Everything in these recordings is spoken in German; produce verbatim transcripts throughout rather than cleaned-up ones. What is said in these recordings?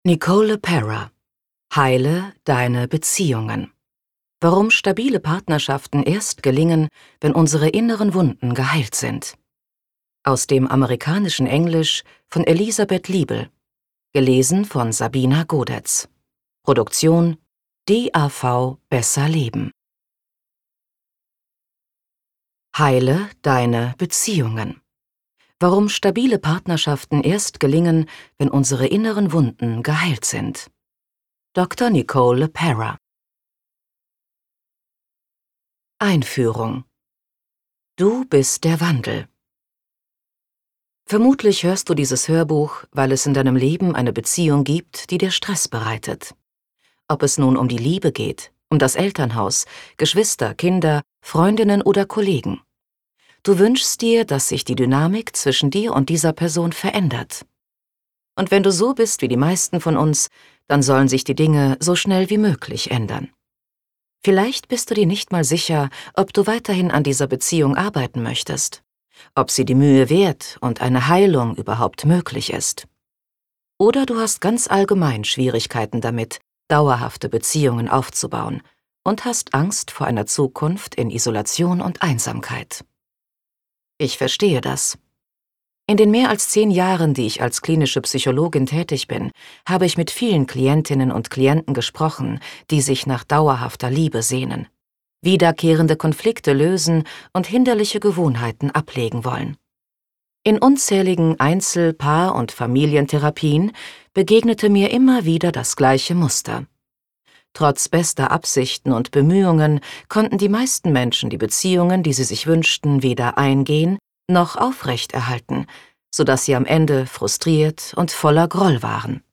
Nicole LePera: Heile deine Beziehungen. Warum stabile Partnerschaften erst gelingen, wenn unsere inneren Wunden geheilt sind. Aus dem amerikanischen Englisch von Elisabeth Liebel. Gelesen von Sabina Godetz. Produktion D A V Besser Leben. Heile deine Beziehungen. Warum stabile Partnerschaften erst gelingen, wenn unsere inneren Wunden geheilt sind. Doktor Nicole LePera. Einführung. Du bist der Wandel. Vermutlich hörst du dieses Hörbuch, weil es in deinem Leben eine Beziehung gibt, die dir Stress bereitet. Ob es nun um die Liebe geht, um das Elternhaus, Geschwister, Kinder, Freundinnen oder Kollegen. Du wünschst dir, dass sich die Dynamik zwischen dir und dieser Person verändert. Und wenn du so bist wie die meisten von uns, dann sollen sich die Dinge so schnell wie möglich ändern. Vielleicht bist du dir nicht mal sicher, ob du weiterhin an dieser Beziehung arbeiten möchtest, ob sie die Mühe wert und eine Heilung überhaupt möglich ist. Oder du hast ganz allgemein Schwierigkeiten damit, dauerhafte Beziehungen aufzubauen und hast Angst vor einer Zukunft in Isolation und Einsamkeit. Ich verstehe das. In den mehr als zehn Jahren, die ich als klinische Psychologin tätig bin, habe ich mit vielen Klientinnen und Klienten gesprochen, die sich nach dauerhafter Liebe sehnen, wiederkehrende Konflikte lösen und hinderliche Gewohnheiten ablegen wollen. In unzähligen Einzel-, Paar- und Familientherapien begegnete mir immer wieder das gleiche Muster. Trotz bester Absichten und Bemühungen konnten die meisten Menschen die Beziehungen, die sie sich wünschten, weder eingehen noch aufrechterhalten, sodass sie am Ende frustriert und voller Groll waren.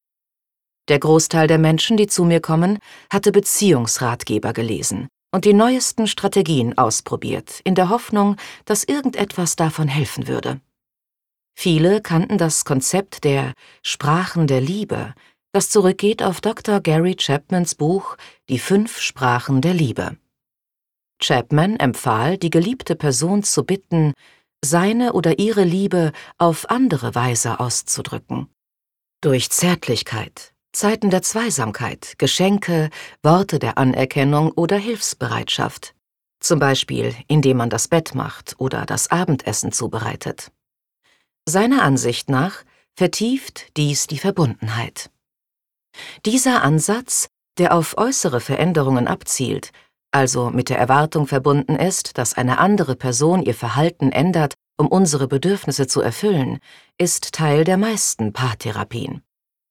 Der Großteil der Menschen, die zu mir kommen, hatte Beziehungsratgeber gelesen und die neuesten Strategien ausprobiert, in der Hoffnung, dass irgendetwas davon helfen würde. Viele kannten das Konzept der Sprachen der Liebe, das zurückgeht auf Doktor Gary Chapmans Buch Die fünf Sprachen der Liebe. Chapman empfahl, die geliebte Person zu bitten, seine oder ihre Liebe auf andere Weise auszudrücken. Durch Zärtlichkeit, Zeiten der Zweisamkeit, Geschenke, Worte der Anerkennung oder Hilfsbereitschaft. Zum Beispiel, indem man das Bett macht oder das Abendessen zubereitet. Seiner Ansicht nach vertieft dies die Verbundenheit. Dieser Ansatz, der auf äußere Veränderungen abzielt, also mit der Erwartung verbunden ist, dass eine andere Person ihr Verhalten ändert, um unsere Bedürfnisse zu erfüllen, ist Teil der meisten Paartherapien.